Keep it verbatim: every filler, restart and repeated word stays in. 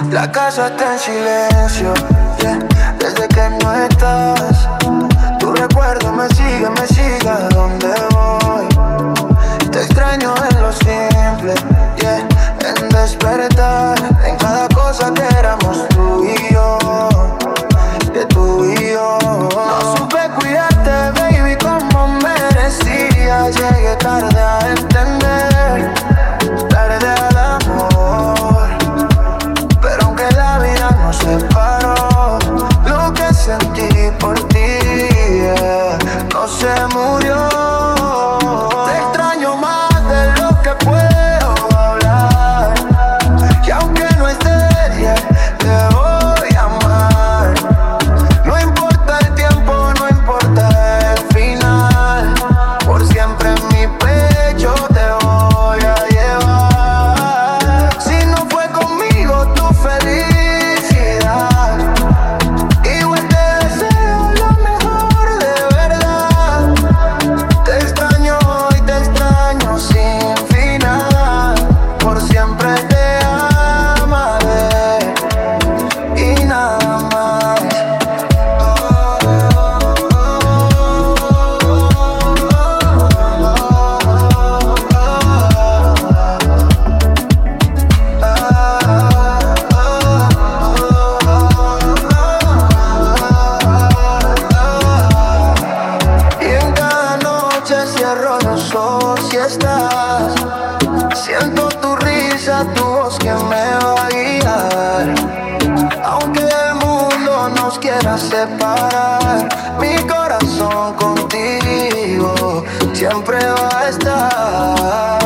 La casa está en silencio, yeah, desde que no estás. Tu recuerdo me sigue, me sigue a donde voy. Te extraño en lo simple, yeah, en despertar, en cada cosa que éramos tú y yo, que tú y yo. No supe cuidarte, baby, como merecía. Llegué tarde a entender, tarde al amor. Pero aunque la vida nos separó, lo que sentí por ti, yeah, no se murió. Te extraño más de lo que puedo hablar, y aunque no estés, yeah, te voy a amar. No importa el tiempo, no importa el final, por siempre en mi pecho te voy a llevar. Si no fue conmigo tu felicidad, igual te deseo lo mejor de verdad. Te extraño y te extraño sin final, por siempre te amaré y nada más. Y en cada noche cierro los ojos y estás. Siento tu risa, tu voz que me va a guiar. Aunque el mundo nos quiera separar, mi corazón contigo siempre va a estar.